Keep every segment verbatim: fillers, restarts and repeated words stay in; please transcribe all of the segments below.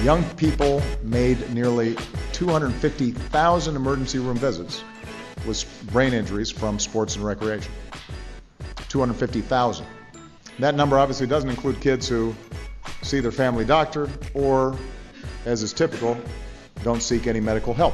Young people made nearly two hundred fifty thousand emergency room visits with brain injuries from sports and recreation. two hundred fifty thousand. That number obviously doesn't include kids who see their family doctor or, as is typical, don't seek any medical help.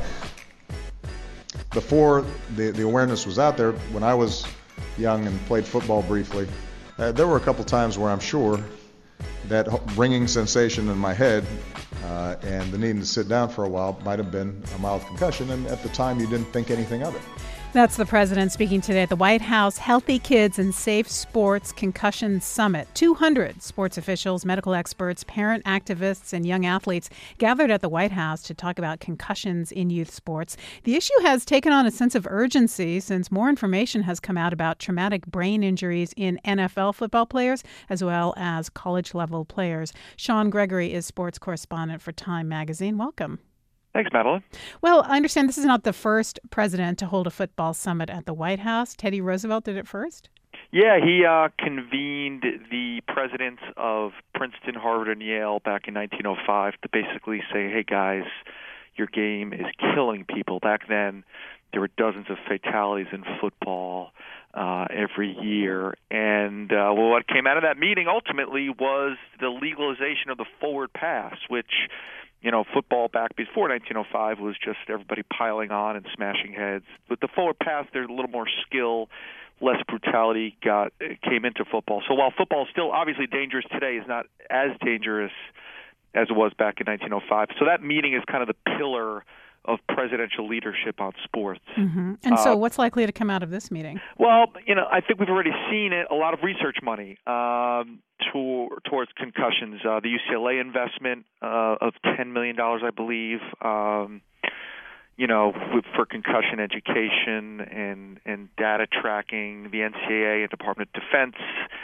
Before the, the awareness was out there, when I was young and played football briefly, uh, there were a couple times where I'm sure that ringing sensation in my head uh, and the needing to sit down for a while might have been a mild concussion, and at the time you didn't think anything of it. That's the president speaking today at the White House Healthy Kids and Safe Sports Concussion Summit. two hundred sports officials, medical experts, parent activists, and young athletes gathered at the White House to talk about concussions in youth sports. The issue has taken on a sense of urgency since more information has come out about traumatic brain injuries in N F L football players as well as college-level players. Sean Gregory is sports correspondent for Time magazine. Welcome. Thanks, Madeline. Well, I understand this is not the first president to hold a football summit at the White House. Teddy Roosevelt did it first? Yeah, he uh, convened the presidents of Princeton, Harvard, and Yale back in nineteen oh five to basically say, hey, guys, your game is killing people. Back then, there were dozens of fatalities in football uh, every year. And uh, well, what came out of that meeting ultimately was the legalization of the forward pass, which You know, football back before nineteen oh five was just everybody piling on and smashing heads. With the forward pass, there's a little more skill, less brutality got came into football. So while football is still obviously dangerous today, is not as dangerous as it was back in nineteen oh five. So that meeting is kind of the pillar of presidential leadership on sports. Mm-hmm. And so uh, what's likely to come out of this meeting? Well, you know, I think we've already seen it, a lot of research money um, to, towards concussions. Uh, the U C L A investment uh, of ten million dollars, I believe, um, you know, for concussion education and, and data tracking. The N C double A and Department of Defense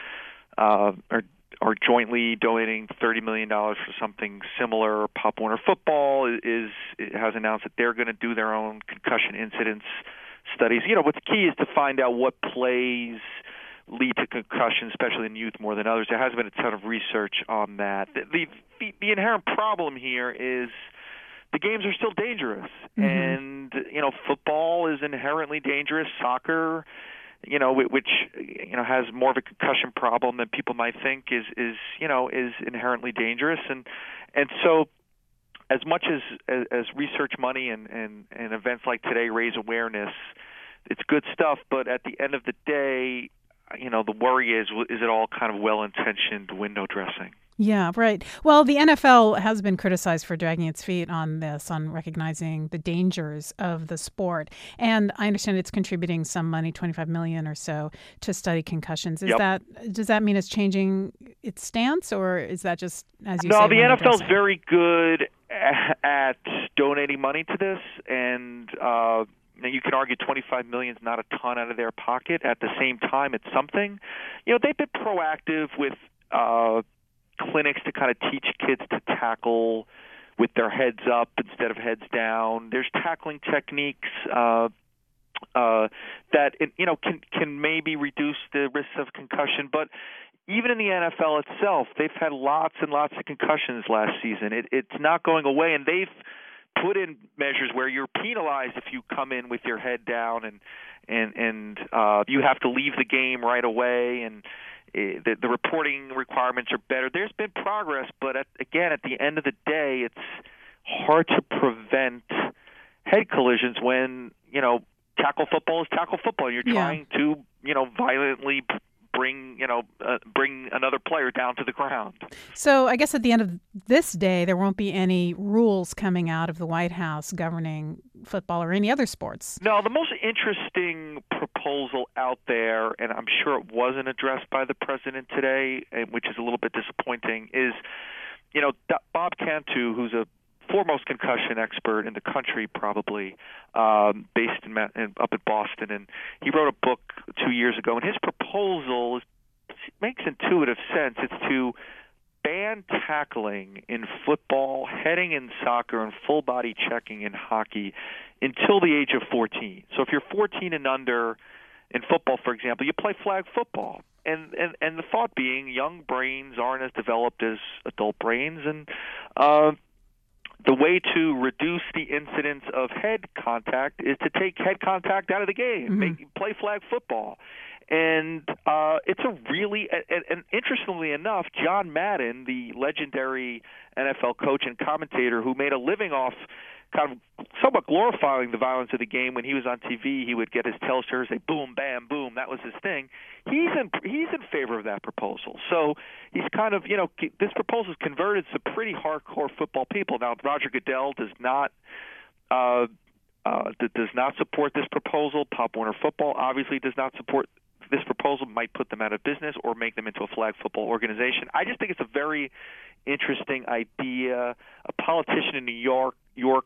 uh, are are jointly donating thirty million dollars for something similar. Pop Warner Football is, is has announced that they're going to do their own concussion incidence studies. You know, what's key is to find out what plays lead to concussion, especially in youth more than others. There hasn't been a ton of research on that. The, the, the inherent problem here is the games are still dangerous. Mm-hmm. And, you know, football is inherently dangerous. Soccer, you know, which, you know, has more of a concussion problem than people might think is, is you know, is inherently dangerous. And and so as much as, as, as research money and, and, and events like today raise awareness, it's good stuff. But at the end of the day, you know, the worry is, is it all kind of well-intentioned window dressing? Yeah, right. Well, the N F L has been criticized for dragging its feet on this, on recognizing the dangers of the sport. And I understand it's contributing some money, twenty-five million dollars or so, to study concussions. Is yep. that does that mean it's changing its stance, or is that just, as you no, say? No, the N F L is dressing? very good at donating money to this, and uh, you can argue twenty-five million dollars is not a ton out of their pocket. At the same time, it's something. You know, they've been proactive with uh, clinics to kind of teach kids to tackle with their heads up instead of heads down. There's tackling techniques uh, uh, that you know can can maybe reduce the risk of concussion. But even in the N F L itself, they've had lots and lots of concussions last season. It, it's not going away, and they've put in measures where you're penalized if you come in with your head down, and and and uh, you have to leave the game right away, and The, the reporting requirements are better. There's been progress, but at, again, at the end of the day, it's hard to prevent head collisions when, you know, tackle football is tackle football. You're yeah. trying to, you know, violently bring, you know, uh, bring another player down to the ground. So I guess at the end of this day, there won't be any rules coming out of the White House governing football or any other sports. No, the most interesting proposal out there, and I'm sure it wasn't addressed by the president today, which is a little bit disappointing, is, you know, Bob Cantu, who's a foremost concussion expert in the country, probably um, based in, in up at Boston, and he wrote a book two years ago. And his proposal is, makes intuitive sense. It's to ban tackling in football, heading in soccer, and full body checking in hockey until the age of fourteen. So if you're fourteen and under in football, for example, you play flag football. And, and and the thought being, young brains aren't as developed as adult brains, and uh, the way to reduce the incidence of head contact is to take head contact out of the game, mm-hmm. make, play flag football. And uh, it's a really, and, and interestingly enough, John Madden, the legendary N F L coach and commentator who made a living off kind of somewhat glorifying the violence of the game when he was on T V, he would get his telsters, say boom, bam, boom, that was his thing. He's in he's in favor of that proposal. So he's kind of, you know, this proposal's converted some pretty hardcore football people. Now, Roger Goodell does not uh, uh, does not support this proposal. Pop Warner Football obviously does not support this proposal. Might put them out of business or make them into a flag football organization. I just think it's a very interesting idea. A politician in New York, York,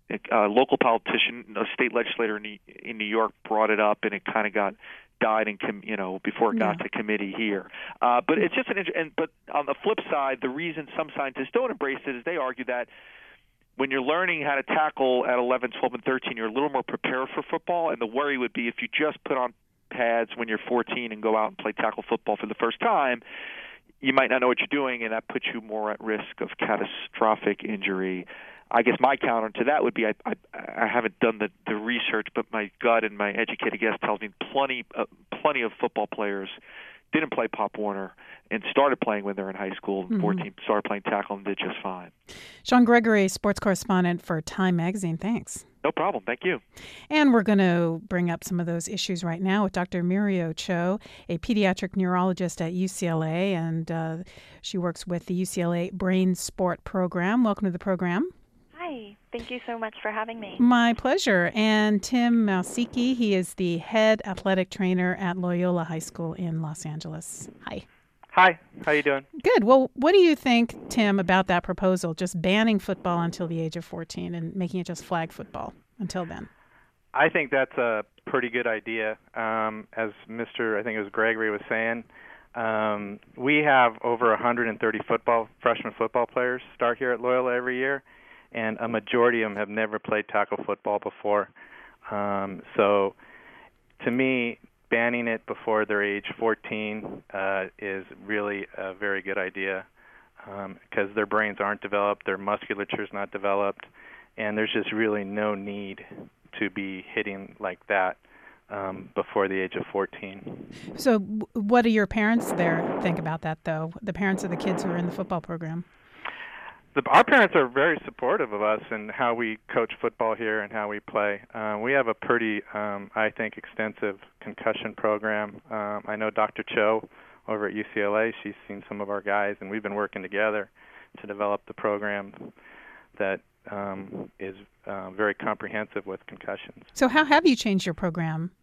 a local politician, a state legislator in, in New York brought it up, and it kind of got died in, com, you know, before it got yeah. to committee here. Uh, but it's just an and but on the flip side, the reason some scientists don't embrace it is they argue that when you're learning how to tackle at eleven, twelve, and thirteen, you're a little more prepared for football, and the worry would be if you just put on pads when you're fourteen and go out and play tackle football for the first time, you might not know what you're doing, and that puts you more at risk of catastrophic injury. I guess my counter to that would be I, I, I haven't done the, the research, but my gut and my educated guess tells me plenty uh, plenty of football players didn't play Pop Warner and started playing when they were in high school. Mm-hmm. fourteen started playing tackle and did just fine. Sean Gregory, sports correspondent for Time Magazine. Thanks. No problem. Thank you. And we're going to bring up some of those issues right now with Doctor Mirio Cho, a pediatric neurologist at U C L A, and uh, she works with the U C L A Brain Sport Program. Welcome to the program. Hi. Thank you so much for having me. My pleasure. And Tim Małsicki, he is the head athletic trainer at Loyola High School in Los Angeles. Hi. Hi. How you doing? Good. Well, what do you think, Tim, about that proposal, just banning football until the age of fourteen and making it just flag football until then? I think that's a pretty good idea. Um, as Mister I think it was Gregory was saying, um, we have over one hundred thirty football freshman football players start here at Loyola every year, and a majority of them have never played tackle football before. Um, so, to me, banning it before they're age fourteen uh, is really a very good idea because um, their brains aren't developed, their musculature's not developed, and there's just really no need to be hitting like that um, before the age of fourteen. So what do your parents there think about that, though, the parents of the kids who are in the football program? The, our parents are very supportive of us and how we coach football here and how we play. Uh, we have a pretty, um, I think, extensive concussion program. Um, I know Doctor Cho over at U C L A, she's seen some of our guys, and we've been working together to develop the program that um, is uh, very comprehensive with concussions. So how have you changed your program?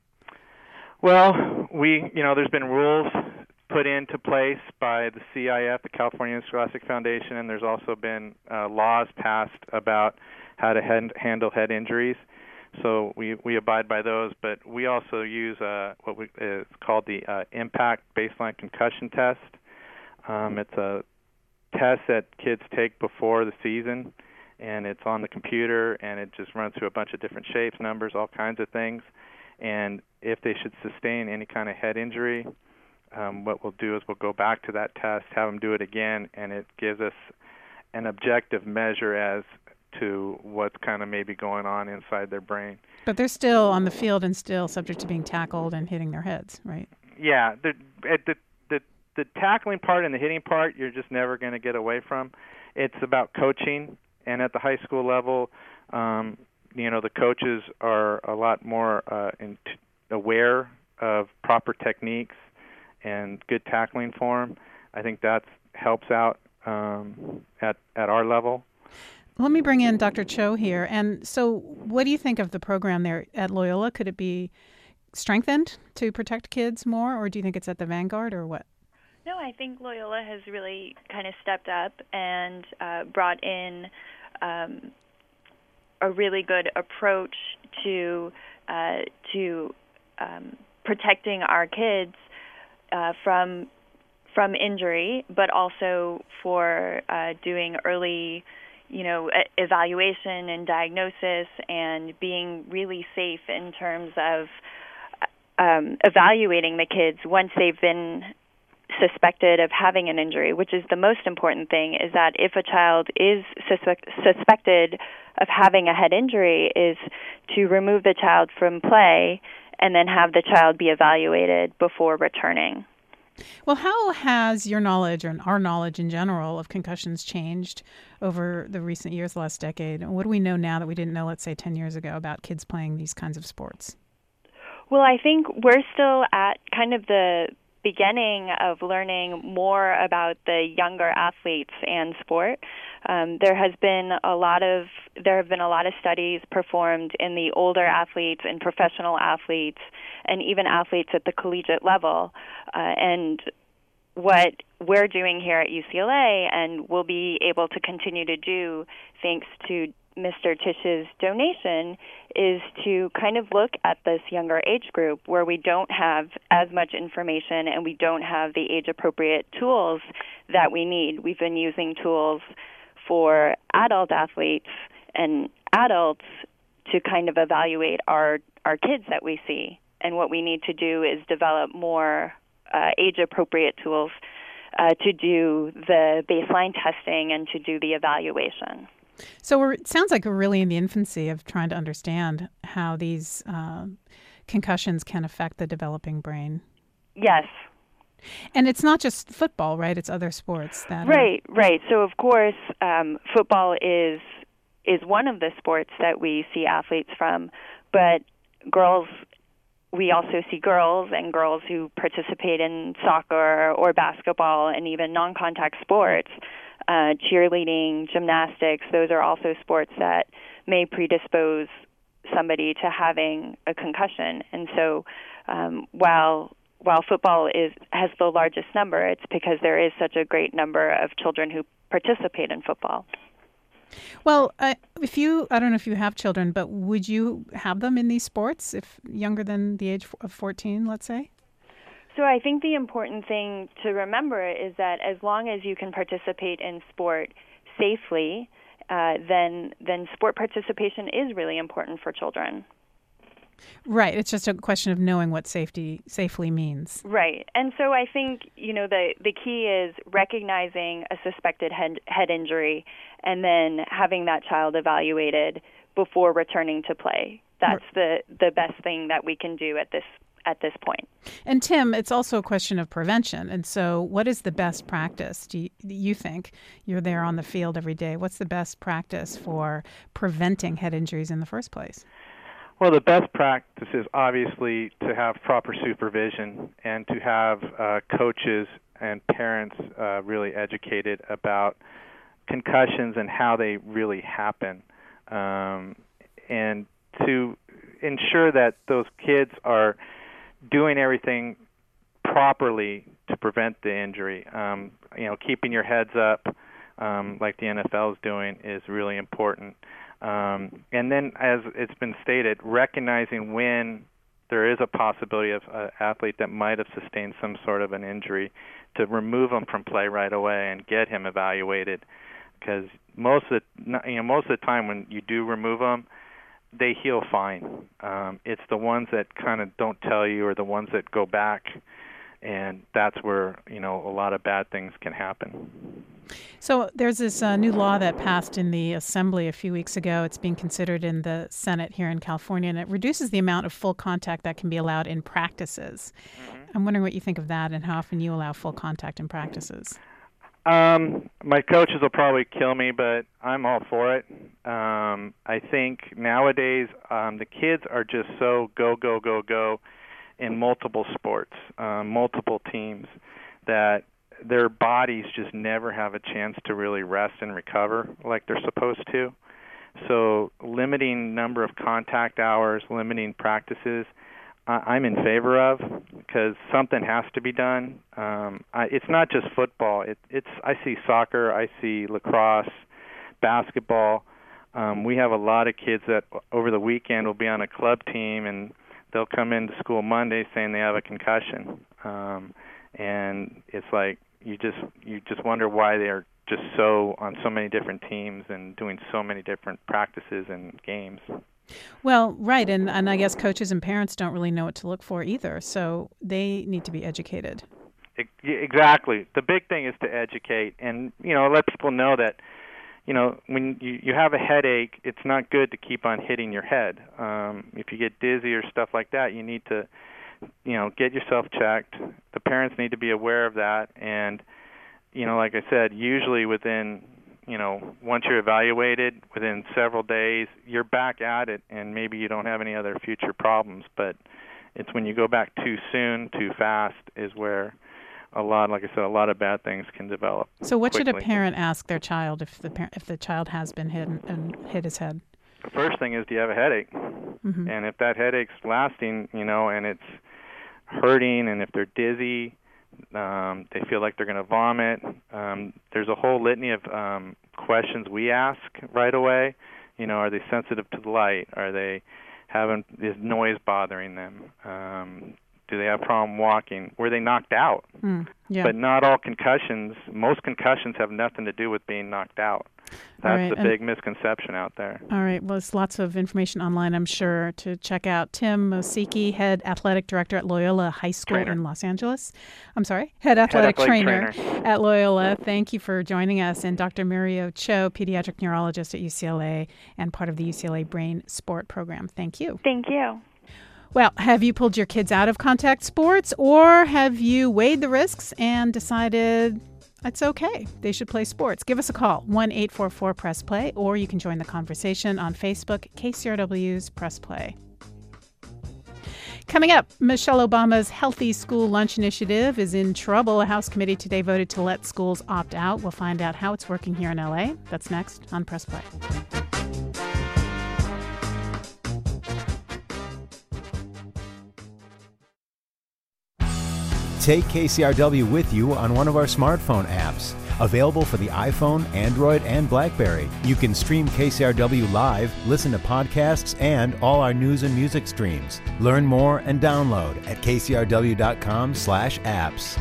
Well, we, you know, there's been rules put into place by the C I F, the California Interscholastic Foundation, and there's also been uh, laws passed about how to head, handle head injuries. So we, we abide by those, but we also use uh, what we, is called the uh, Impact Baseline Concussion Test. Um, it's a test that kids take before the season, and it's on the computer, and it just runs through a bunch of different shapes, numbers, all kinds of things. And if they should sustain any kind of head injury, Um, what we'll do is we'll go back to that test, have them do it again, and it gives us an objective measure as to what's kind of maybe going on inside their brain. But they're still on the field and still subject to being tackled and hitting their heads, right? Yeah. The, the, the, the tackling part and the hitting part, you're just never going to get away from. It's about coaching, and at the high school level, um, you know, the coaches are a lot more uh, in t- aware of proper techniques and good tackling form. I think that helps out um, at at our level. Let me bring in Doctor Cho here. And so what do you think of the program there at Loyola? Could it be strengthened to protect kids more, or do you think it's at the vanguard, or what? No, I think Loyola has really kind of stepped up and uh, brought in um, a really good approach to uh, to um, protecting our kids Uh, from from injury, but also for uh, doing early, you know, evaluation and diagnosis, and being really safe in terms of um, evaluating the kids once they've been suspected of having an injury, which is the most important thing, is that if a child is suspect, suspected of having a head injury, is to remove the child from play and then have the child be evaluated before returning. Well, how has your knowledge, or our knowledge in general, of concussions changed over the recent years, the last decade? What do we know now that we didn't know, let's say, ten years ago about kids playing these kinds of sports? Well, I think we're still at kind of the beginning of learning more about the younger athletes and sport. Um, there has been a lot of there have been a lot of studies performed in the older athletes and professional athletes, and even athletes at the collegiate level. Uh, and what we're doing here at U C L A, and will be able to continue to do thanks to Mister Tisch's donation, is to kind of look at this younger age group where we don't have as much information and we don't have the age-appropriate tools that we need. We've been using tools for adult athletes and adults to kind of evaluate our, our kids that we see. And what we need to do is develop more uh, age-appropriate tools uh, to do the baseline testing and to do the evaluation. So we're, it sounds like we're really in the infancy of trying to understand how these uh, concussions can affect the developing brain. Yes. And it's not just football, right? It's other sports. That right, are... right. So, of course, um, football is is one of the sports that we see athletes from, but girls, we also see girls and girls who participate in soccer or basketball and even non-contact sports. Uh, cheerleading, gymnastics, those are also sports that may predispose somebody to having a concussion. And so um, while while football is has the largest number, it's because there is such a great number of children who participate in football. Well, uh, if you, I don't know if you have children, but would you have them in these sports if younger than the age of fourteen, let's say? So I think the important thing to remember is that as long as you can participate in sport safely, uh, then then sport participation is really important for children. Right. It's just a question of knowing what safety safely means. Right. And so I think, you know, the the key is recognizing a suspected head head injury and then having that child evaluated before returning to play. That's the, the best thing that we can do at this at this point. And Tim, it's also a question of prevention. And so what is the best practice? Do you, you think you're there on the field every day? What's the best practice for preventing head injuries in the first place? Well, the best practice is obviously to have proper supervision and to have uh, coaches and parents uh, really educated about concussions and how they really happen, um, and to ensure that those kids are doing everything properly to prevent the injury. Um, you know, keeping your heads up, um, like the N F L is doing, is really important. Um, and then, as it's been stated, recognizing when there is a possibility of an athlete that might have sustained some sort of an injury, to remove him from play right away and get him evaluated. Because most of the, you know, most of the time when you do remove them, they heal fine. Um, it's the ones that kind of don't tell you, or the ones that go back, and that's where, you know, a lot of bad things can happen. So there's this uh, new law that passed in the Assembly a few weeks ago. It's being considered in the Senate here in California, and it reduces the amount of full contact that can be allowed in practices. Mm-hmm. I'm wondering what you think of that and how often you allow full contact in practices. Um, my coaches will probably kill me, but I'm all for it. Um, I think nowadays um, the kids are just so go, go, go, go in multiple sports, um, multiple teams, that their bodies just never have a chance to really rest and recover like they're supposed to. So limiting number of contact hours, limiting practices, I'm in favor of, because something has to be done. Um, I, it's not just football. It, it's I see soccer, I see lacrosse, basketball. Um, we have a lot of kids that over the weekend will be on a club team, and they'll come into school Monday saying they have a concussion. Um, and it's like you just you just wonder why they're just so on so many different teams and doing so many different practices and games. Well, right, and, and I guess coaches and parents don't really know what to look for either, so they need to be educated. Exactly. The big thing is to educate and, you know, let people know that, you know, when you, you have a headache, it's not good to keep on hitting your head. Um, if you get dizzy or stuff like that, you need to, you know, get yourself checked. The parents need to be aware of that. And, you know, like I said, usually within, you know, once you're evaluated, within several days, you're back at it, and maybe you don't have any other future problems. But it's when you go back too soon, too fast, is where a lot, like I said, a lot of bad things can develop. So what quickly. should a parent ask their child if the par- if the child has been hit and, and hit his head? The first thing is, do you have a headache? Mm-hmm. And if that headache's lasting, you know, and it's hurting, and if they're dizzy, um, they feel like they're going to vomit, um, there's a whole litany of um, questions we ask right away. You know, are they sensitive to the light? Are they having, is noise bothering them? Um, Do they have a problem walking? Were they knocked out? Mm, yeah. But not all concussions. Most concussions have nothing to do with being knocked out. That's right, the big misconception out there. All right. Well, there's lots of information online, I'm sure, to check out. Tim Mosiki, Head Athletic Director at Loyola High School Trainer. in Los Angeles. I'm sorry? Head Athletic, Head athletic trainer, trainer at Loyola. Thank you for joining us. And Doctor Mirio Cho, Pediatric Neurologist at U C L A and part of the U C L A Brain Sport Program. Thank you. Thank you. Well, have you pulled your kids out of contact sports, or have you weighed the risks and decided it's okay, they should play sports? Give us a call, one eight four four press play, or you can join the conversation on Facebook, K C R W's Press Play. Coming up, Michelle Obama's Healthy School Lunch Initiative is in trouble. A House committee today voted to let schools opt out. We'll find out how it's working here in L A. That's next on Press Play. Take K C R W with you on one of our smartphone apps. Available for the iPhone, Android, and BlackBerry. You can stream K C R W live, listen to podcasts, and all our news and music streams. Learn more and download at k c r w dot com slash apps.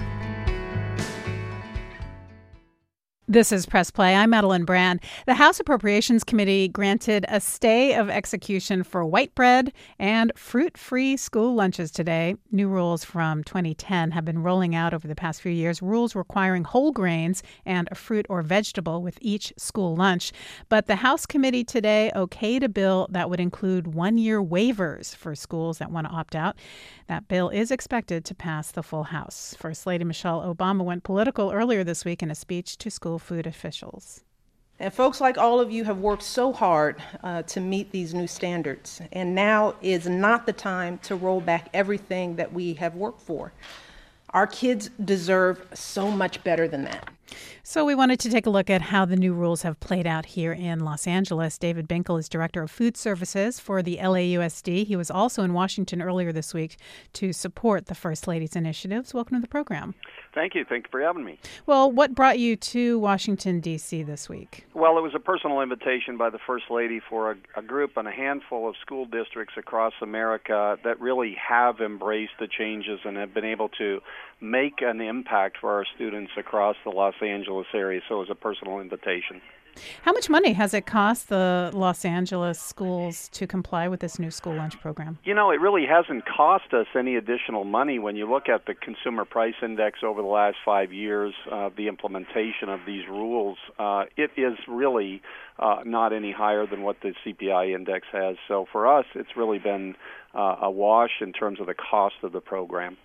This is Press Play. I'm Madeline Brand. The House Appropriations Committee granted a stay of execution for white bread and fruit-free school lunches today. New rules from twenty ten have been rolling out over the past few years, rules requiring whole grains and a fruit or vegetable with each school lunch. But the House committee today okayed a bill that would include one-year waivers for schools that want to opt out. That bill is expected to pass the full House. First Lady Michelle Obama went political earlier this week in a speech to school food officials. And folks like all of you have worked so hard uh, to meet these new standards. And now is not the time to roll back everything that we have worked for. Our kids deserve so much better than that. So we wanted to take a look at how the new rules have played out here in Los Angeles. David Binkel is Director of Food Services for the L A U S D. He was also in Washington earlier this week to support the First Lady's initiatives. Welcome to the program. Thank you. Thank you for having me. Well, what brought you to Washington, D C this week? Well, it was a personal invitation by the First Lady for a, a group and a handful of school districts across America that really have embraced the changes and have been able to make an impact for our students across the Los Angeles area. So it was a personal invitation. How much money has it cost the Los Angeles schools to comply with this new school lunch program? You know, it really hasn't cost us any additional money. When you look at the Consumer Price Index over the last five years, uh, the implementation of these rules, uh, it is really uh, not any higher than what the C P I index has. So for us, it's really been uh, a wash in terms of the cost of the program.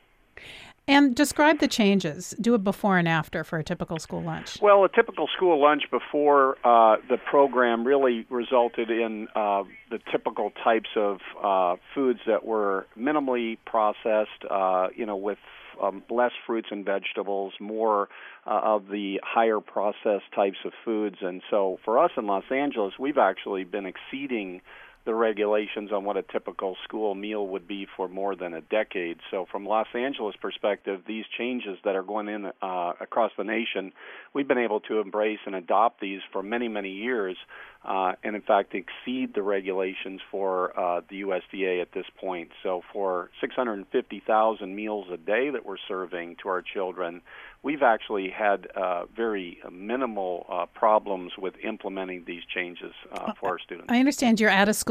And describe the changes. Do it before and after for a typical school lunch. Well, a typical school lunch before uh, the program really resulted in uh, the typical types of uh, foods that were minimally processed, uh, you know, with um, less fruits and vegetables, more uh, of the higher processed types of foods. And so for us in Los Angeles, we've actually been exceeding the regulations on what a typical school meal would be for more than a decade. So from Los Angeles perspective, these changes that are going in uh, across the nation, we've been able to embrace and adopt these for many, many years, uh, and in fact exceed the regulations for uh, the U S D A at this point. So for six hundred fifty thousand meals a day that we're serving to our children, we've actually had uh, very minimal uh, problems with implementing these changes uh, for our students. I understand you're at a school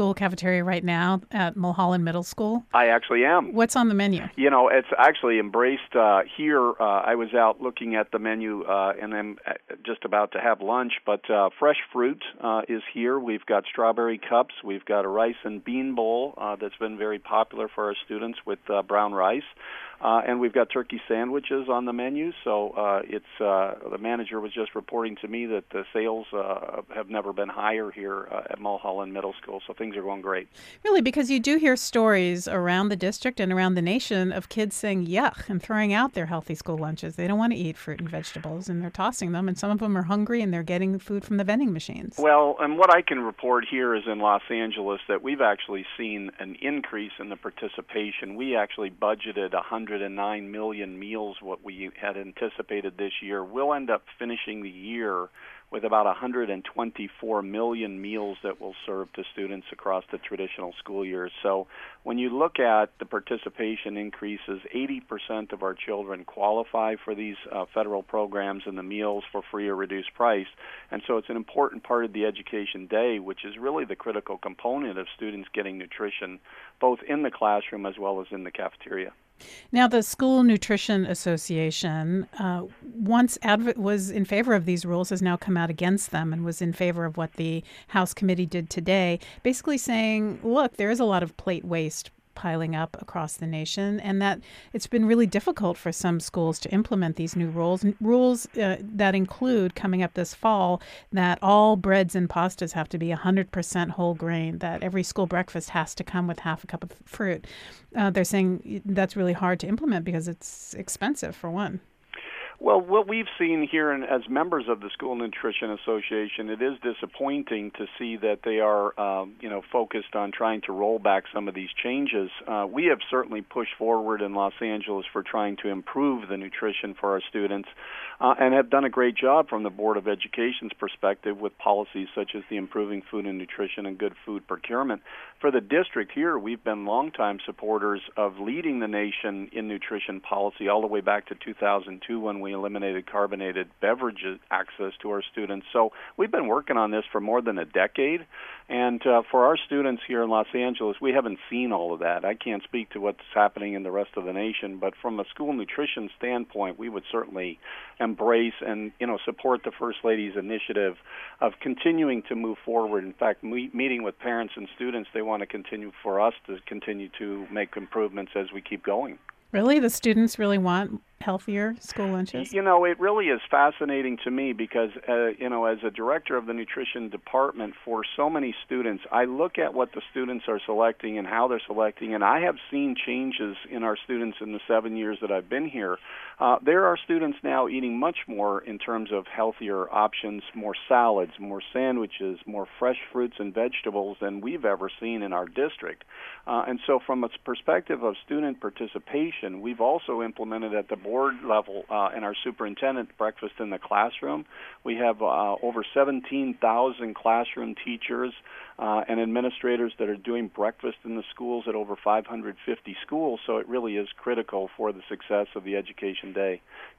school cafeteria right now at Mulholland Middle School. I actually am. What's on the menu? You know, it's actually embraced uh, here. Uh, I was out looking at the menu, uh, and I'm just about to have lunch, but uh, fresh fruit uh, is here. We've got strawberry cups. We've got a rice and bean bowl uh, that's been very popular for our students with uh, brown rice. Uh, and we've got turkey sandwiches on the menu. So uh, it's uh, the manager was just reporting to me that the sales uh, have never been higher here uh, at Mulholland Middle School. So things are going great. Really, because you do hear stories around the district and around the nation of kids saying yuck and throwing out their healthy school lunches. They don't want to eat fruit and vegetables, and they're tossing them. And some of them are hungry, and they're getting food from the vending machines. Well, and what I can report here is in Los Angeles that we've actually seen an increase in the participation. We actually budgeted one hundred nine million meals, what we had anticipated this year. We'll end up finishing the year with about one hundred twenty-four million meals that we'll serve to students across the traditional school years. So when you look at the participation increases, eighty percent of our children qualify for these uh, federal programs and the meals for free or reduced price. And so it's an important part of the education day, which is really the critical component of students getting nutrition, both in the classroom as well as in the cafeteria. Now, the School Nutrition Association, uh, once adv- was in favor of these rules, has now come out against them and was in favor of what the House committee did today, basically saying, look, there is a lot of plate waste piling up across the nation, and that it's been really difficult for some schools to implement these new rules, rules uh, that include, coming up this fall, that all breads and pastas have to be one hundred percent whole grain, that every school breakfast has to come with half a cup of fruit. Uh, they're saying that's really hard to implement because it's expensive, for one. Well, what we've seen here, and as members of the School Nutrition Association, it is disappointing to see that they are, um, you know, focused on trying to roll back some of these changes. Uh, we have certainly pushed forward in Los Angeles for trying to improve the nutrition for our students, uh, and have done a great job from the Board of Education's perspective with policies such as the Improving Food and Nutrition and Good Food Procurement. For the district here, we've been longtime supporters of leading the nation in nutrition policy all the way back to two thousand two when we eliminated carbonated beverage access to our students. So we've been working on this for more than a decade. And uh, for our students here in Los Angeles, we haven't seen all of that. I can't speak to what's happening in the rest of the nation, but from a school nutrition standpoint, we would certainly embrace and, you know, support the First Lady's initiative of continuing to move forward. In fact, me- meeting with parents and students, they want to continue for us to continue to make improvements as we keep going. Really? The students really want healthier school lunches? You know, it really is fascinating to me because, uh, you know, as a director of the nutrition department for so many students, I look at what the students are selecting and how they're selecting, and I have seen changes in our students in the seven years that I've been here. Uh, there are students now eating much more in terms of healthier options, more salads, more sandwiches, more fresh fruits and vegetables than we've ever seen in our district. Uh, and so from a perspective of student participation, we've also implemented at the board level uh, in our superintendent breakfast in the classroom. We have uh, over seventeen thousand classroom teachers uh, and administrators that are doing breakfast in the schools at over five hundred fifty schools, so it really is critical for the success of the education day.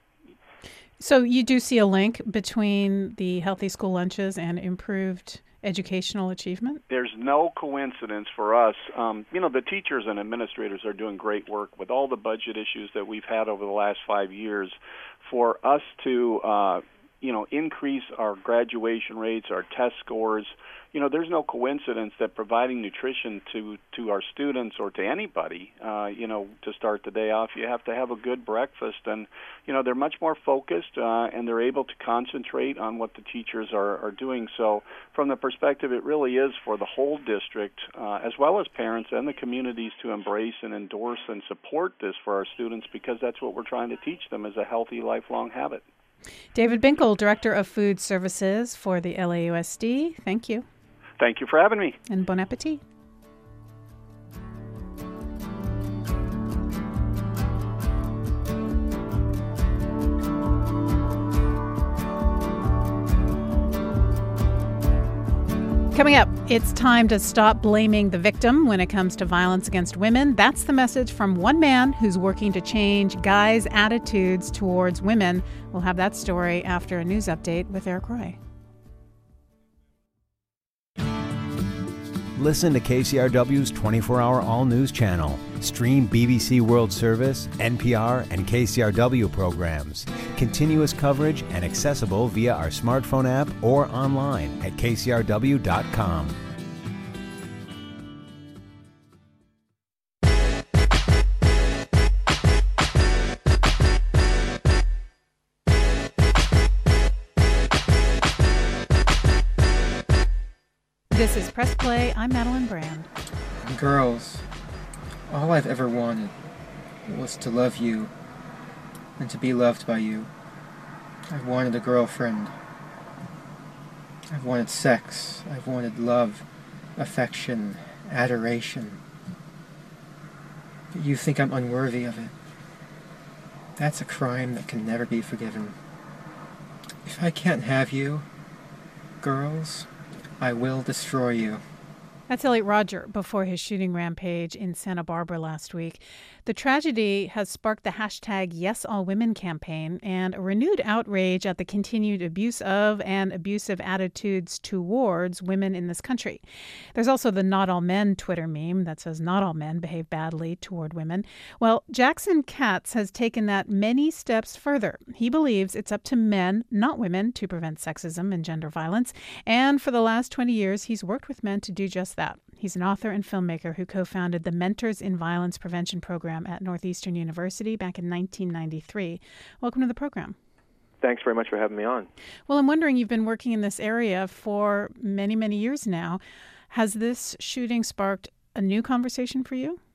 So you do see a link between the healthy school lunches and improved educational achievement? There's no coincidence for us. Um, you know, the teachers and administrators are doing great work with all the budget issues that we've had over the last five years. For us to, uh, you know, increase our graduation rates, our test scores, you know, there's no coincidence that providing nutrition to, to our students or to anybody, uh, you know, to start the day off, you have to have a good breakfast. And, you know, they're much more focused uh, and they're able to concentrate on what the teachers are, are doing. So from the perspective, it really is for the whole district, uh, as well as parents and the communities, to embrace and endorse and support this for our students, because that's what we're trying to teach them as a healthy, lifelong habit. David Binkle, Director of Food Services for the L A U S D. Thank you. Thank you for having me. And bon appetit. Coming up, it's time to stop blaming the victim when it comes to violence against women. That's the message from one man who's working to change guys' attitudes towards women. We'll have that story after a news update with Eric Roy. Listen to K C R W's twenty-four hour all-news channel. Stream B B C World Service, N P R, and K C R W programs. Continuous coverage and accessible via our smartphone app or online at K C R W dot com. This is Press Play. I'm Madeline Brand. Girls, all I've ever wanted was to love you and to be loved by you. I've wanted a girlfriend. I've wanted sex. I've wanted love, affection, adoration. But you think I'm unworthy of it. That's a crime that can never be forgiven. If I can't have you, girls, I will destroy you. That's Elliot Rodger before his shooting rampage in Santa Barbara last week. The tragedy has sparked the hashtag Yes All Women campaign and a renewed outrage at the continued abuse of and abusive attitudes towards women in this country. There's also the Not All Men Twitter meme that says not all men behave badly toward women. Well, Jackson Katz has taken that many steps further. He believes it's up to men, not women, to prevent sexism and gender violence. And for the last twenty years, he's worked with men to do just that. He's an author and filmmaker who co-founded the Mentors in Violence Prevention Program at Northeastern University back in nineteen ninety-three. Welcome to the program. Thanks very much for having me on. Well, I'm wondering, you've been working in this area for many, many years now. Has this shooting sparked a new conversation for you?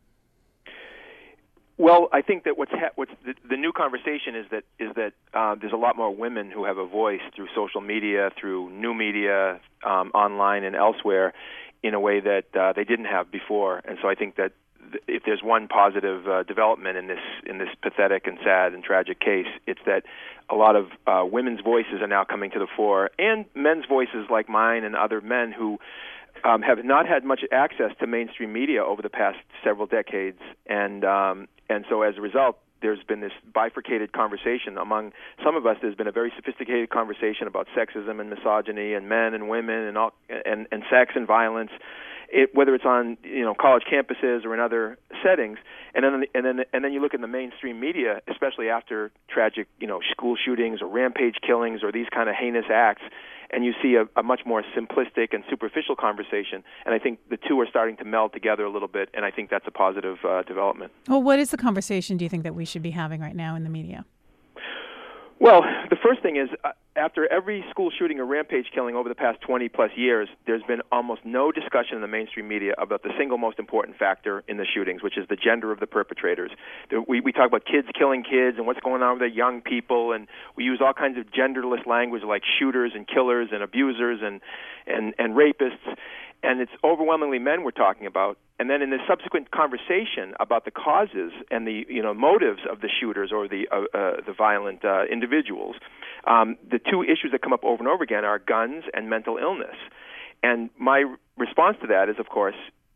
Well, I think that what's ha- what's the, the new conversation is that is that uh, there's a lot more women who have a voice through social media, through new media, um, online and elsewhere, in a way that uh, they didn't have before. And so I think that th- if there's one positive uh, development in this in this pathetic and sad and tragic case, it's that a lot of uh, women's voices are now coming to the fore, and men's voices like mine and other men who um, have not had much access to mainstream media over the past several decades. And um, and so as a result, there's been this bifurcated conversation among some of us. There's been a very sophisticated conversation about sexism and misogyny and men and women and all, and, and sex and violence, it, whether it's on you know college campuses or in other settings. And then and then and then you look in the mainstream media, especially after tragic you know school shootings or rampage killings or these kind of heinous acts, and you see a, a much more simplistic and superficial conversation. And I think the two are starting to meld together a little bit, and I think that's a positive uh, development. Well, what is the conversation do you think that we should be having right now in the media? Well, the first thing is, uh, after every school shooting or rampage killing over the past twenty plus years, there's been almost no discussion in the mainstream media about the single most important factor in the shootings, which is the gender of the perpetrators. We, we talk about kids killing kids and what's going on with the young people, and we use all kinds of genderless language like shooters and killers and abusers and, and, and rapists. And it's overwhelmingly men we're talking about. And then in the subsequent conversation about the causes and the you know motives of the shooters or the uh, uh, the violent uh, individuals, um, the two issues that come up over and over again are guns and mental illness. And my response to that is, of course,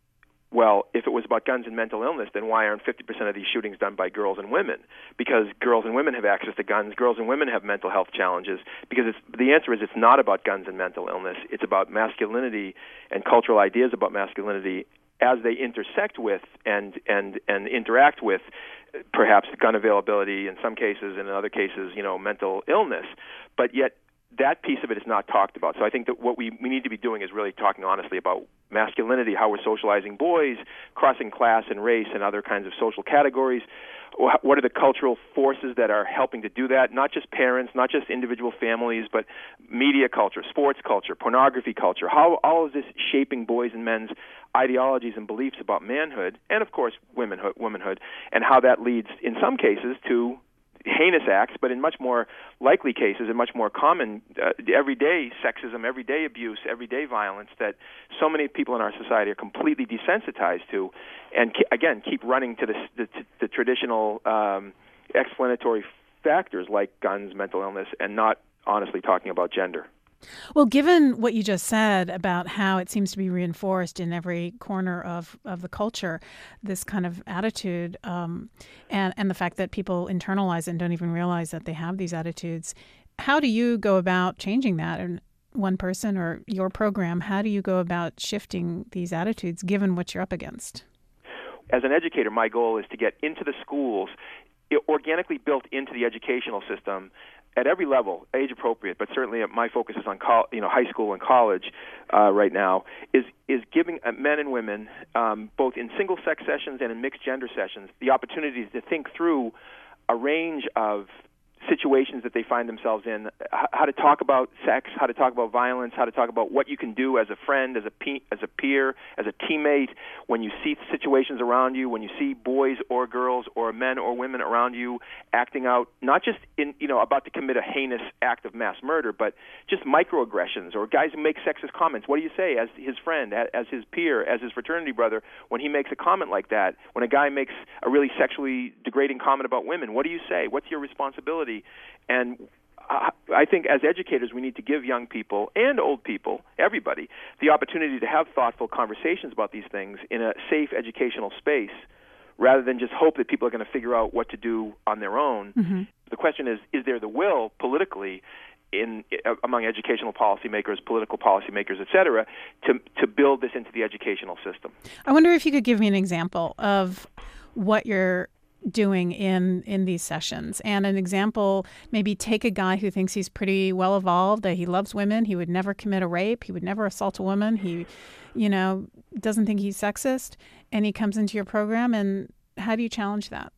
well, if it was about guns and mental illness, then why aren't fifty percent of these shootings done by girls and women? Because girls and women have access to guns. Girls and women have mental health challenges. Because it's, the answer is it's not about guns and mental illness. It's about masculinity and cultural ideas about masculinity as they intersect with and and and interact with perhaps gun availability in some cases, and in other cases, you know, mental illness. But yet that piece of it is not talked about. So I think that what we, we need to be doing is really talking honestly about masculinity, how we're socializing boys, crossing class and race and other kinds of social categories. What are the cultural forces that are helping to do that? Not just parents, not just individual families, but media culture, sports culture, pornography culture. How all of this shaping boys and men's ideologies and beliefs about manhood, and of course womanhood, womanhood, and how that leads in some cases to heinous acts, but in much more likely cases and much more common uh, everyday sexism, everyday abuse, everyday violence that so many people in our society are completely desensitized to, and ke- again keep running to the, the, the traditional um, explanatory factors like guns, mental illness, and not honestly talking about gender. Well, given what you just said about how it seems to be reinforced in every corner of, of the culture, this kind of attitude, um, and, and the fact that people internalize it and don't even realize that they have these attitudes, how do you go about changing that? And one person or your program, how do you go about shifting these attitudes given what you're up against? As an educator, my goal is to get into the schools, organically built into the educational system at every level, age appropriate, but certainly my focus is on col- you know high school and college uh, right now, is is giving men and women, um, both in single sex sessions and in mixed gender sessions, the opportunities to think through a range of situations that they find themselves in, how to talk about sex, how to talk about violence, how to talk about what you can do as a friend, as a pe- as a peer, as a teammate, when you see situations around you, when you see boys or girls or men or women around you acting out, not just in, you know, about to commit a heinous act of mass murder, but just microaggressions or guys who make sexist comments. What do you say as his friend, as his peer, as his fraternity brother, when he makes a comment like that? When a guy makes a really sexually degrading comment about women, what do you say? What's your responsibility? And I think as educators, we need to give young people and old people, everybody, the opportunity to have thoughtful conversations about these things in a safe educational space rather than just hope that people are going to figure out what to do on their own. Mm-hmm. The question is, is there the will politically in among educational policymakers, political policymakers, et cetera, to, to build this into the educational system? I wonder if you could give me an example of what you're doing in in these sessions, and an example, maybe take a guy who thinks he's pretty well evolved, that he loves women, he would never commit a rape, he would never assault a woman, he, you know, doesn't think he's sexist, and he comes into your program, and how do you challenge that?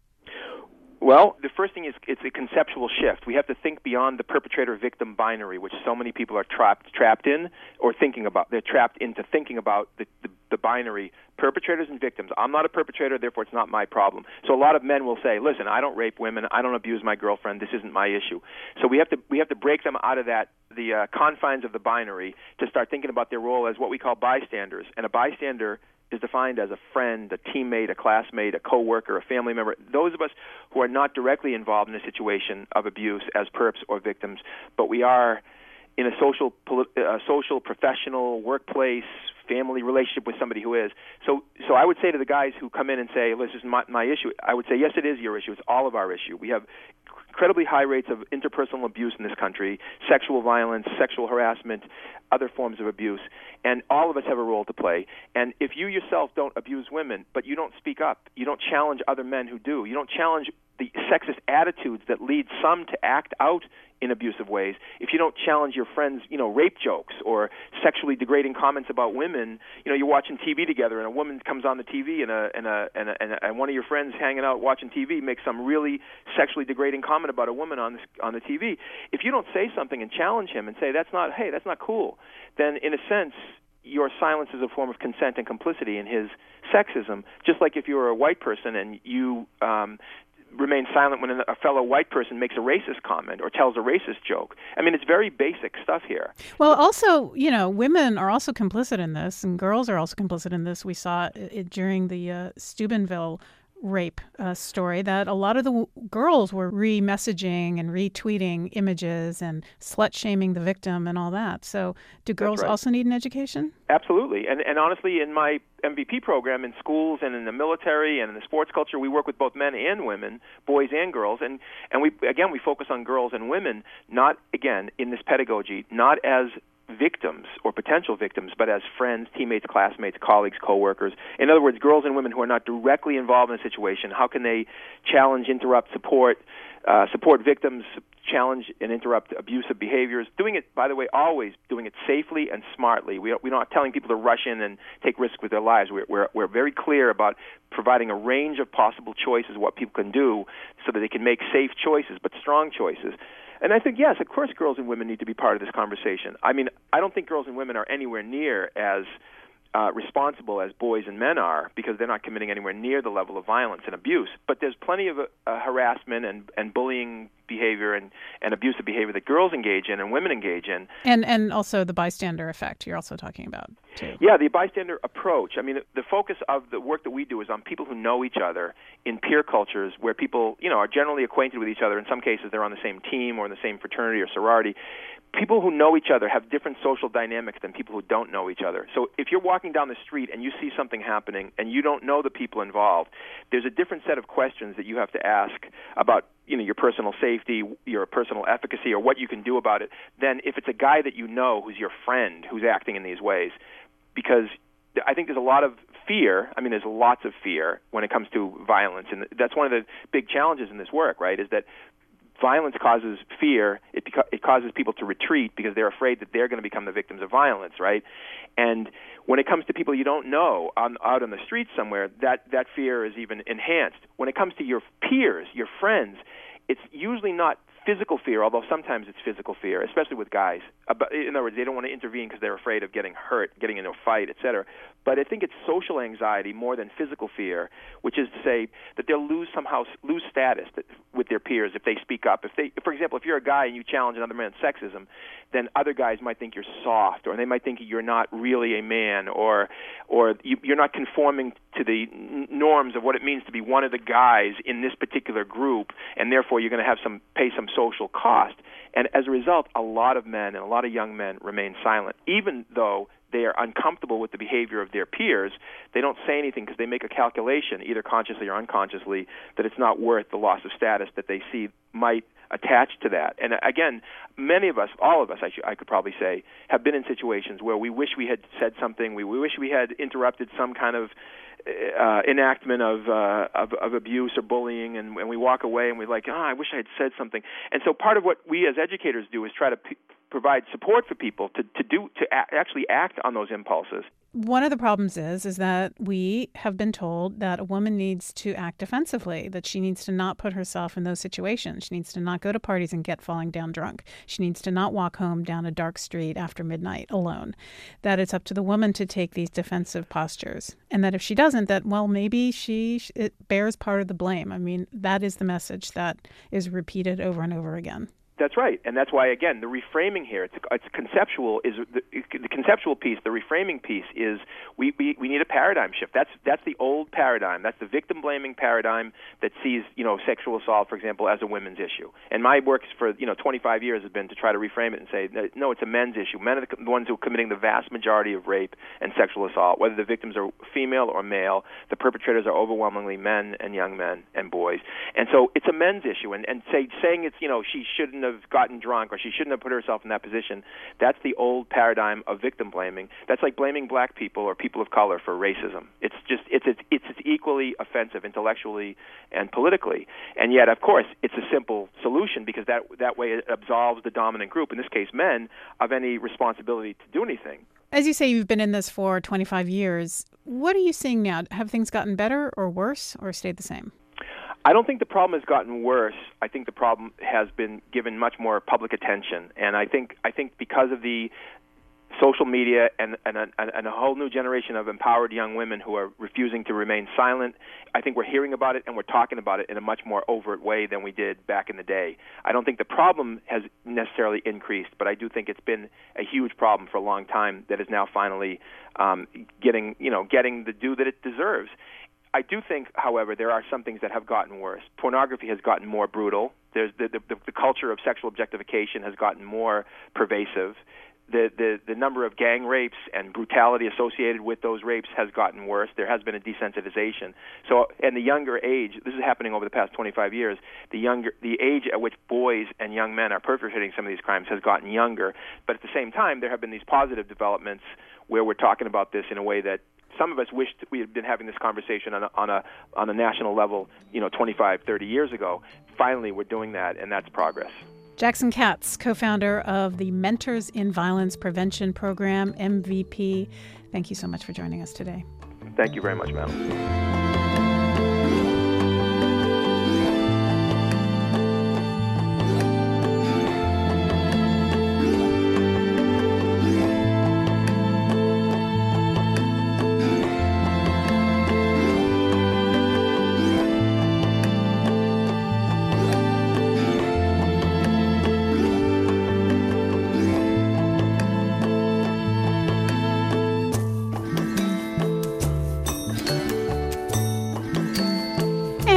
Well, the first thing is it's a conceptual shift. We have to think beyond the perpetrator-victim binary, which so many people are trapped trapped in or thinking about. They're trapped into thinking about the, the, the binary, perpetrators and victims. I'm not a perpetrator, therefore it's not my problem. So a lot of men will say, listen, I don't rape women, I don't abuse my girlfriend, this isn't my issue. So we have to we have to break them out of that, the uh, confines of the binary, to start thinking about their role as what we call bystanders. And a bystander is defined as a friend, a teammate, a classmate, a coworker, a family member. Those of us who are not directly involved in a situation of abuse as perps or victims, but we are in a social, uh, social, professional, workplace, family relationship with somebody who is. So, so I would say to the guys who come in and say, "This is my, my issue," I would say, yes, it is your issue. It's all of our issue. We have incredibly high rates of interpersonal abuse in this country, sexual violence, sexual harassment, other forms of abuse, and all of us have a role to play. And if you yourself don't abuse women, but you don't speak up, you don't challenge other men who do, you don't challenge the sexist attitudes that lead some to act out in abusive ways, if you don't challenge your friends' you know, rape jokes or sexually degrading comments about women, you know, you're watching T V together and a woman comes on the T V and a and a and, a, and, a, and one of your friends hanging out watching T V makes some really sexually degrading comment about a woman on the, on the T V. If you don't say something and challenge him and say, that's not, hey, that's not cool, then in a sense, your silence is a form of consent and complicity in his sexism, just like if you were a white person and you um, remain silent when a fellow white person makes a racist comment or tells a racist joke. I mean, it's very basic stuff here. Well, also, you know, women are also complicit in this, and girls are also complicit in this. We saw it during the uh, Steubenville rape uh, story that a lot of the w- girls were re-messaging and retweeting images and slut-shaming the victim and all that. So do girls right. also need an education? Absolutely. And, and honestly, in my M V P program in schools and in the military and in the sports culture, we work with both men and women, boys and girls. And, and we again, we focus on girls and women, not, again, in this pedagogy, not as victims or potential victims, but as friends, teammates, classmates, colleagues, coworkers. In other words, girls and women who are not directly involved in a situation, how can they challenge, interrupt, support, uh, support victims, challenge and interrupt abusive behaviors, doing it, by the way, always doing it safely and smartly. We, we're not telling people to rush in and take risks with their lives. We're, we're, we're very clear about providing a range of possible choices of what people can do so that they can make safe choices, but strong choices. And I think, yes, of course girls and women need to be part of this conversation. I mean, I don't think girls and women are anywhere near as uh, responsible as boys and men are because they're not committing anywhere near the level of violence and abuse. But there's plenty of uh, harassment and, and bullying behavior and, and abusive behavior that girls engage in and women engage in. And and also the bystander effect you're also talking about, too. Yeah, the bystander approach. I mean, the, the focus of the work that we do is on people who know each other in peer cultures where people, you know, are generally acquainted with each other. In some cases, they're on the same team or in the same fraternity or sorority. people who know each other have different social dynamics than people who don't know each other. So if you're walking down the street and you see something happening and you don't know the people involved, there's a different set of questions that you have to ask about, you know, your personal safety, your personal efficacy, or what you can do about it, than if it's a guy that you know who's your friend who's acting in these ways. Because I think there's a lot of fear. I mean, there's lots of fear when it comes to violence, and that's one of the big challenges in this work, right, is that violence causes fear. It, beca- it causes people to retreat because they're afraid that they're going to become the victims of violence, right? And when it comes to people you don't know on, out on the streets somewhere, that, that fear is even enhanced. When it comes to your peers, your friends, it's usually not physical fear, although sometimes it's physical fear, especially with guys. In other words, they don't want to intervene because they're afraid of getting hurt, getting into a fight, et cetera. But I think it's social anxiety more than physical fear, which is to say that they'll lose somehow lose status with their peers if they speak up. If they, for example, if you're a guy and you challenge another man's sexism, then other guys might think you're soft, or they might think you're not really a man, or or you, you're not conforming to the norms of what it means to be one of the guys in this particular group, and therefore you're going to have some pay some social cost. And as a result, a lot of men and a lot of young men remain silent, even though they are uncomfortable with the behavior of their peers. They don't say anything because they make a calculation, either consciously or unconsciously, that it's not worth the loss of status that they see might attach to that. And again, many of us, all of us, I, should, I could probably say, have been in situations where we wish we had said something, we, we wish we had interrupted some kind of uh, enactment of, uh, of of abuse or bullying, and, and we walk away and we're like, oh, I wish I had said something. And so part of what we as educators do is try to p- provide support for people to, to do to a- actually act on those impulses. One of the problems is is that we have been told that a woman needs to act defensively, that she needs to not put herself in those situations. She needs to not go to parties and get falling down drunk. She needs to not walk home down a dark street after midnight alone. That it's up to the woman to take these defensive postures. And that if she doesn't, that, well, maybe she it bears part of the blame. I mean, that is the message that is repeated over and over again. That's right, and that's why, again, the reframing here, it's, it's conceptual, is the, the conceptual piece, the reframing piece is we, we, we need a paradigm shift. That's that's the old paradigm. That's the victim-blaming paradigm that sees, you know, sexual assault, for example, as a women's issue. And my work for, you know, twenty-five years has been to try to reframe it and say, no, it's a men's issue. Men are the ones who are committing the vast majority of rape and sexual assault, whether the victims are female or male. The perpetrators are overwhelmingly men and young men and boys. And so it's a men's issue. And, and say, saying it's, you know, she shouldn't have gotten drunk or she shouldn't have put herself in that position, that's the old paradigm of victim blaming. That's like blaming black people or people of color for racism. It's just it's it's it's, it's equally offensive intellectually and politically. And yet, of course, it's a simple solution because that that way it absolves the dominant group, in this case men, of any responsibility to do anything. As you say, you've been in this for twenty-five years. What are you seeing now? Have things gotten better or worse or stayed the same? I don't think the problem has gotten worse. I think the problem has been given much more public attention, and I think I think because of the social media and and a, and a whole new generation of empowered young women who are refusing to remain silent, I think we're hearing about it and we're talking about it in a much more overt way than we did back in the day. I don't think the problem has necessarily increased, but I do think it's been a huge problem for a long time that is now finally um, getting you know getting the due that it deserves. I do think, however, there are some things that have gotten worse. Pornography has gotten more brutal. There's the, the, the culture of sexual objectification has gotten more pervasive. The, the, the number of gang rapes and brutality associated with those rapes has gotten worse. There has been a desensitization. So, and the younger age, this is happening over the past twenty-five years, the younger, the age at which boys and young men are perpetrating some of these crimes has gotten younger. But at the same time, there have been these positive developments where we're talking about this in a way that some of us wished we had been having this conversation on a, on a on a national level, you know, twenty-five, thirty years ago. Finally, we're doing that, and that's progress. Jackson Katz, co-founder of the Mentors in Violence Prevention Program, M V P. Thank you so much for joining us today. Thank you very much, Madeline.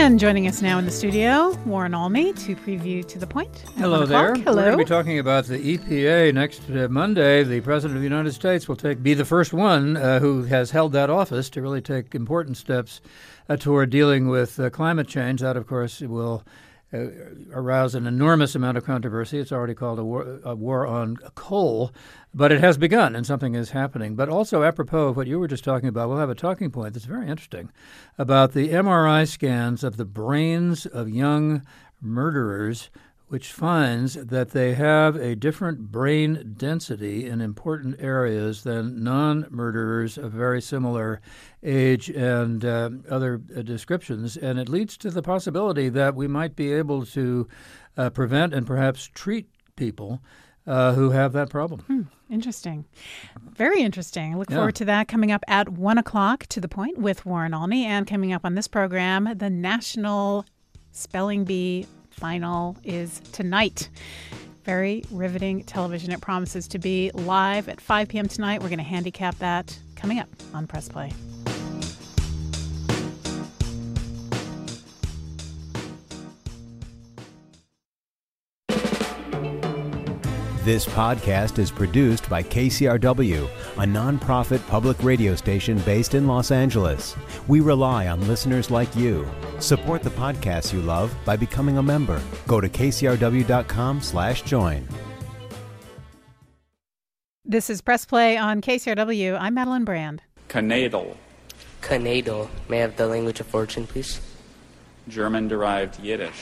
And joining us now in the studio, Warren Olney to preview To the Point. Hello there. Hello. We're going to be talking about the E P A next uh, Monday. The President of the United States will take be the first one uh, who has held that office to really take important steps uh, toward dealing with uh, climate change. That, of course, will uh, arouse an enormous amount of controversy. It's already called a war, a war on coal, but it has begun and something is happening. But also, apropos of what you were just talking about, we'll have a talking point that's very interesting about the M R I scans of the brains of young murderers, which finds that they have a different brain density in important areas than non-murderers of very similar age and uh, other uh, descriptions. And it leads to the possibility that we might be able to uh, prevent and perhaps treat people uh, who have that problem. Hmm. Interesting. Very interesting. I look Yeah. forward to that coming up at one o'clock, To the Point with Warren Olney. And coming up on this program, the National Spelling Bee Final is tonight. Very riveting television. It promises to be live at five p.m. tonight. We're going to handicap that coming up on Press Play. This podcast is produced by K C R W, a nonprofit public radio station based in Los Angeles. We rely on listeners like you. Support the podcasts you love by becoming a member. Go to kcrw.com slash join. This is Press Play on K C R W. I'm Madeline Brand. Canadal. Canadal. May I have the language of origin, please? German-derived Yiddish.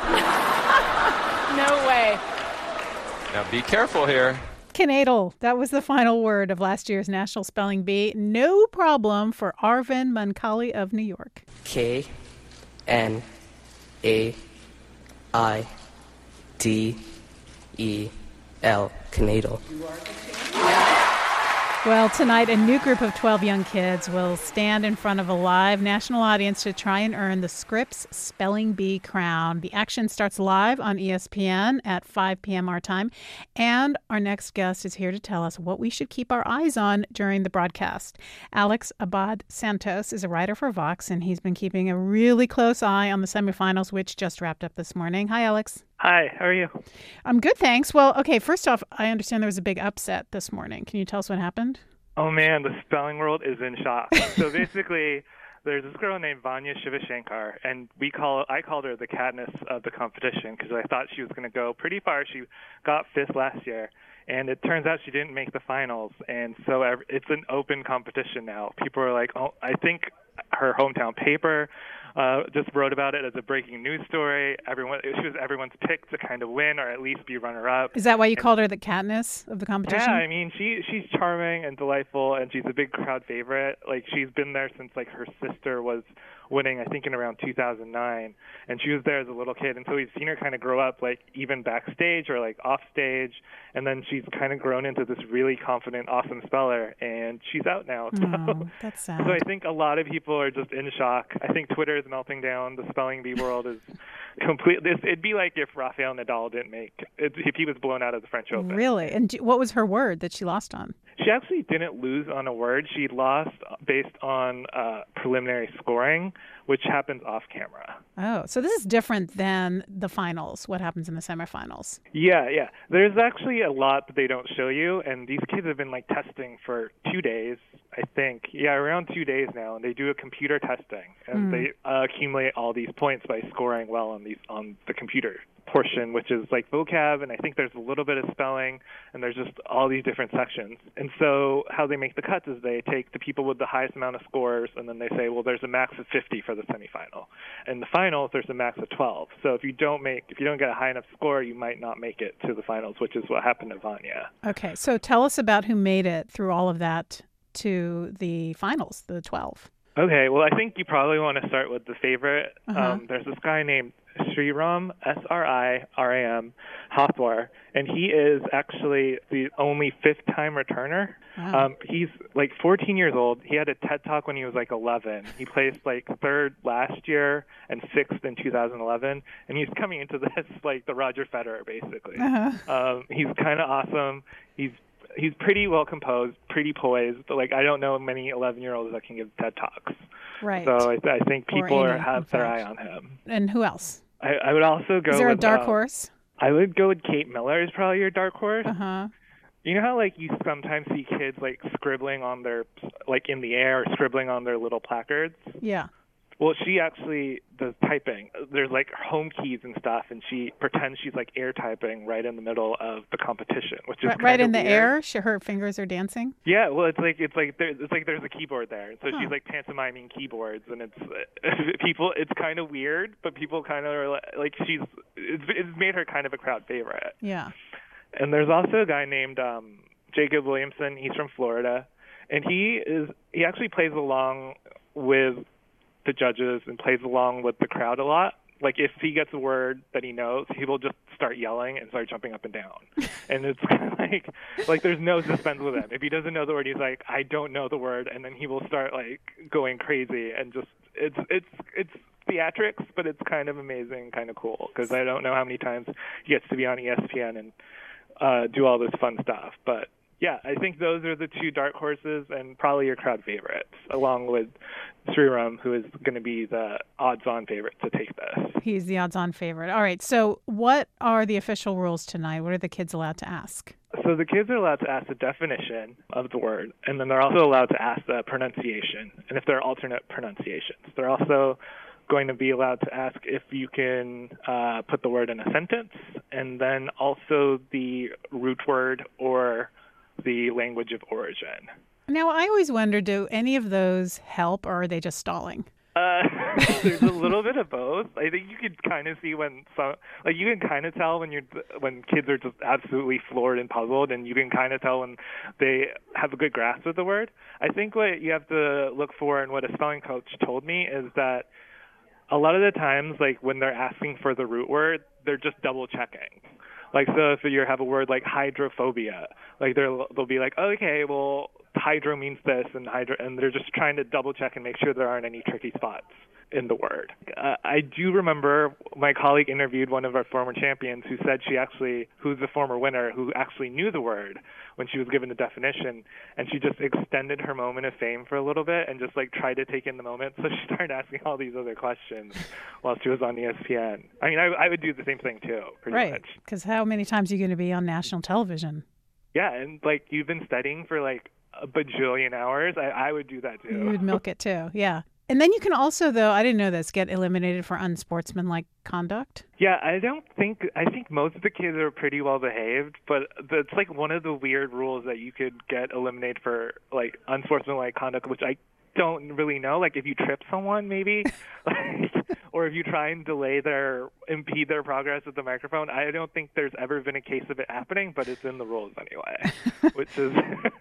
No way. Now be careful here. Canadal. That was the final word of last year's National Spelling Bee. No problem for Arvin Mankali of New York. K N A I D E L. Canadal. Well, tonight, a new group of twelve young kids will stand in front of a live national audience to try and earn the Scripps Spelling Bee crown. The action starts live on E S P N at five p.m. our time. And our next guest is here to tell us what we should keep our eyes on during the broadcast. Alex Abad Santos is a writer for Vox, and he's been keeping a really close eye on the semifinals, which just wrapped up this morning. Hi, Alex. Hi, how are you? I'm good, thanks. Well, okay, first off, I understand there was a big upset this morning. Can you tell us what happened? Oh, man, the spelling world is in shock. So basically, there's this girl named Vanya Shivashankar, and we call I called her the Katniss of the competition because I thought she was going to go pretty far. She got fifth last year, and it turns out she didn't make the finals, and so it's an open competition now. People are like, oh, I think her hometown paper uh, just wrote about it as a breaking news story. Everyone, she was everyone's pick to kind of win or at least be runner-up. Is that why you and, called her the Katniss of the competition? Yeah, I mean, she she's charming and delightful, and she's a big crowd favorite. Like, she's been there since, like, her sister was winning, I think, in around two thousand nine, and she was there as a little kid, and so we've seen her kind of grow up, like, even backstage or, like, off stage, and then she's kind of grown into this really confident, awesome speller, and she's out now. So, oh, that's sad. So I think a lot of people are just in shock. I think Twitter is melting down. The spelling bee world is completely, it'd be like if Rafael Nadal didn't make, if he was blown out of the French Open. Really? And what was her word that she lost on? She actually didn't lose on a word. She lost based on uh, preliminary scoring, which happens off camera. Oh, so this is different than the finals, what happens in the semifinals. Yeah, yeah. There's actually a lot that they don't show you, and these kids have been, like, testing for two days, I think. Yeah, around two days now, and they do a computer testing, and mm. they uh, accumulate all these points by scoring well on these on the computer portion, which is like vocab, and I think there's a little bit of spelling, and there's just all these different sections. And so how they make the cuts is they take the people with the highest amount of scores, and then they say, well, there's a max of fifty for the semifinal. In the finals, there's a max of twelve. So if you don't make, if you don't get a high enough score, you might not make it to the finals, which is what happened to Vanya. Okay, so tell us about who made it through all of that to the finals, the twelve. Okay, well, I think you probably want to start with the favorite. Uh-huh. Um, there's this guy named Sriram, S R I R A M, Hathwar, and he is actually the only fifth-time returner. Wow. Um, he's like fourteen years old. He had a TED Talk when he was like eleven. He placed like third last year and sixth in two thousand eleven, and he's coming into this like the Roger Federer, basically. Uh-huh. Um, he's kind of awesome. He's he's pretty well composed, pretty poised. Like I don't know many eleven-year-olds that can give TED Talks. Right. So I, I think people Amy, are, have their eye fact. on him. And who else? I, I would also go Is there with, a dark uh, horse? I would go with Kate Miller is probably your dark horse. Uh-huh. You know how like you sometimes see kids like scribbling on their like in the air or scribbling on their little placards? Yeah. Well, she actually does typing. There's like home keys and stuff, and she pretends she's like air typing right in the middle of the competition, which is Right, kind right of in the weird. air? She, her fingers are dancing? Yeah, well, it's like it's like there, it's like there's a keyboard there, and so Huh. she's like pantomiming keyboards, and it's people. It's kind of weird, but people kind of are like, like she's. It's, it's made her kind of a crowd favorite. Yeah. And there's also a guy named um, Jacob Williamson. He's from Florida, and he is he actually plays along with the judges and plays along with the crowd a lot. Like if he gets a word that he knows, he will just start yelling and start jumping up and down. And it's kind of like like there's no suspense with him. If he doesn't know the word, he's like, I don't know the word, and then he will start like going crazy and just it's it's it's theatrics, but it's kind of amazing, kind of cool because I don't know how many times he gets to be on E S P N and uh, do all this fun stuff, but. Yeah, I think those are the two dark horses and probably your crowd favorites, along with Sriram, who is going to be the odds-on favorite to take this. He's the odds-on favorite. All right, so what are the official rules tonight? What are the kids allowed to ask? So the kids are allowed to ask the definition of the word, and then they're also allowed to ask the pronunciation, and if there are alternate pronunciations. They're also going to be allowed to ask if you can uh, put the word in a sentence, and then also the root word or the language of origin. Now, I always wonder, do any of those help, or are they just stalling? Uh, there's a little bit of both. I think you can kind of see when some, like you can kind of tell when you're when kids are just absolutely floored and puzzled, and you can kind of tell when they have a good grasp of the word. I think what you have to look for, and what a spelling coach told me, is that a lot of the times, like when they're asking for the root word, they're just double checking. Like, so if you have a word like hydrophobia, like they'll they'll be like, oh, okay, well, hydro means this, and hydro, and they're just trying to double check and make sure there aren't any tricky spots in the word. Uh, I do remember my colleague interviewed one of our former champions who said she actually, who's the former winner, who actually knew the word when she was given the definition, and she just extended her moment of fame for a little bit and just like tried to take in the moment. So she started asking all these other questions while she was on E S P N. I mean, I, I would do the same thing too, pretty right. much. Because how many times are you going to be on national television? Yeah, and like you've been studying for like a bajillion hours. I, I would do that too. You would milk it too, yeah. And then you can also, though, I didn't know this, get eliminated for unsportsmanlike conduct. Yeah, I don't think, I think most of the kids are pretty well behaved, but that's like one of the weird rules that you could get eliminated for like unsportsmanlike conduct, which I don't really know. Like if you trip someone maybe, like, or if you try and delay their, impede their progress with the microphone. I don't think there's ever been a case of it happening, but it's in the rules anyway, which is,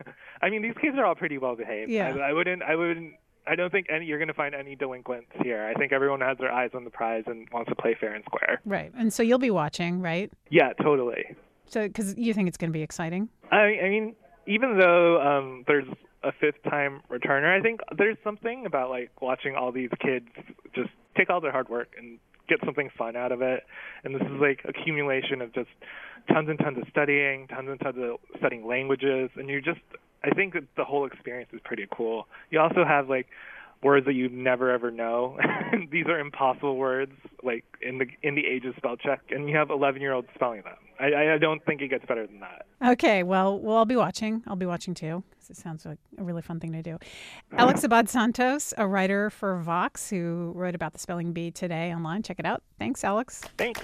I mean, these kids are all pretty well behaved. Yeah. I, I wouldn't, I wouldn't, I don't think any you're going to find any delinquents here. I think everyone has their eyes on the prize and wants to play fair and square. Right. And so you'll be watching, right? Yeah, totally. So, because you think it's going to be exciting? I, I mean, even though um, there's a fifth-time returner, I think there's something about like watching all these kids just take all their hard work and get something fun out of it. And this is like accumulation of just tons and tons of studying, tons and tons of studying languages, and you're just. I think that the whole experience is pretty cool. You also have like words that you never ever know. These are impossible words, like in the in the age of spell check, and you have eleven-year-olds spelling them. I, I don't think it gets better than that. Okay, well, well, I'll be watching. I'll be watching too, because it sounds like a really fun thing to do. Alex Abad Santos, a writer for Vox, who wrote about the spelling bee today online. Check it out. Thanks, Alex. Thanks.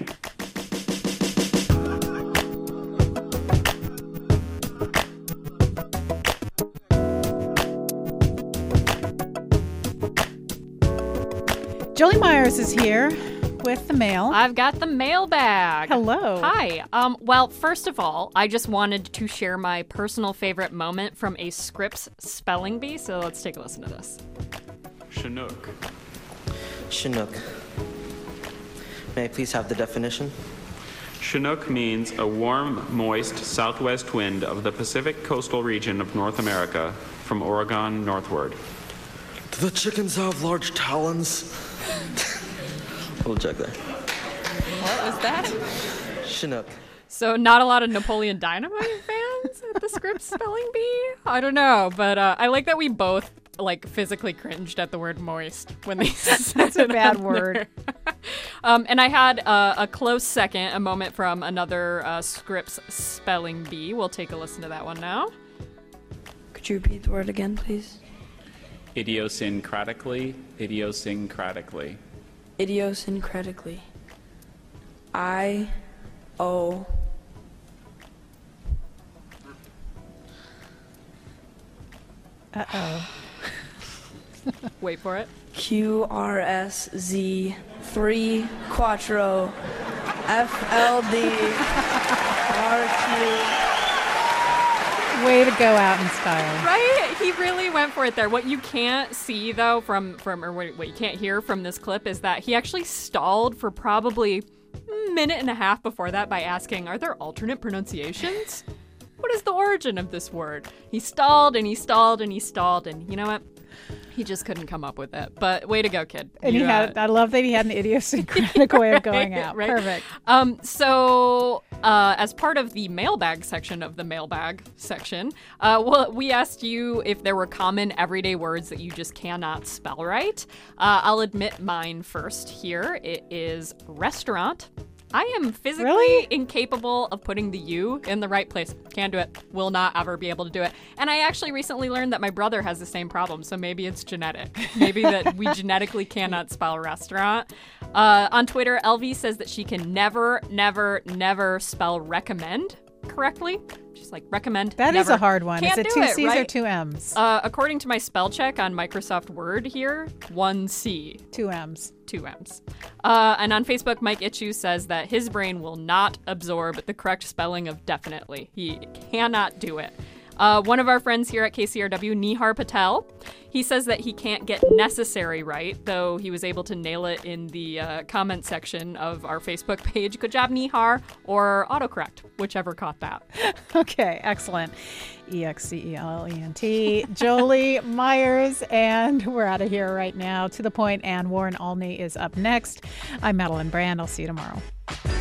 Jolie Myers is here with the mail. I've got the mailbag. Hello. Hi. Um, well, first of all, I just wanted to share my personal favorite moment from a Scripps spelling bee, so let's take a listen to this. Chinook. Chinook. May I please have the definition? Chinook means a warm, moist southwest wind of the Pacific coastal region of North America from Oregon northward. Do the chickens have large talons? We'll check there. What was that? Chinook. So not a lot of Napoleon Dynamite fans? Is it the Scripps spelling bee? I don't know, but uh, I like that we both like physically cringed at the word moist when they said That's a it bad on word. there. um, and I had uh, a close second, a moment from another uh, Scripps spelling bee. We'll take a listen to that one now. Could you repeat the word again, please? Idiosyncratically, idiosyncratically. Idiosyncratically. I O Uh-oh. Wait for it. Q R S Z three Quattro F L D R Q. Way to go out in style. Right? He really went for it there. What you can't see, though, from, from or what, what you can't hear from this clip is that he actually stalled for probably a minute and a half before that by asking, are there alternate pronunciations? What is the origin of this word? He stalled and he stalled and he stalled, and you know what? He just couldn't come up with it. But way to go, kid. And You, he had, uh, I love that he had an idiosyncratic way of going out. Right? Perfect. Um, so, uh, as part of the mailbag section of the mailbag section, uh, well, we asked you if there were common everyday words that you just cannot spell right. Uh, I'll admit mine first here. It is restaurant. I am physically Really? incapable of putting the U in the right place. Can't do it. Will not ever be able to do it. And I actually recently learned that my brother has the same problem, so maybe it's genetic. Maybe that we genetically cannot spell restaurant. Uh, on Twitter, L V says that she can never, never, never spell recommend correctly. She's like, recommend. That is never. a hard one. Can't Is it do two it, C's right? or two M's? Uh, according to my spell check on Microsoft Word here, one C. Two M's. Two M's. Uh, and on Facebook, Mike Itchu says that his brain will not absorb the correct spelling of definitely. He cannot do it. Uh, one of our friends here at K C R W, Nihar Patel, he says that he can't get necessary right, though he was able to nail it in the uh, comment section of our Facebook page. Good job, Nihar, or autocorrect, whichever caught that. Okay, excellent. E X C E L E N T, Jolie Myers, and we're out of here right now. To the Point, and Warren Olney is up next. I'm Madeline Brand. I'll see you tomorrow.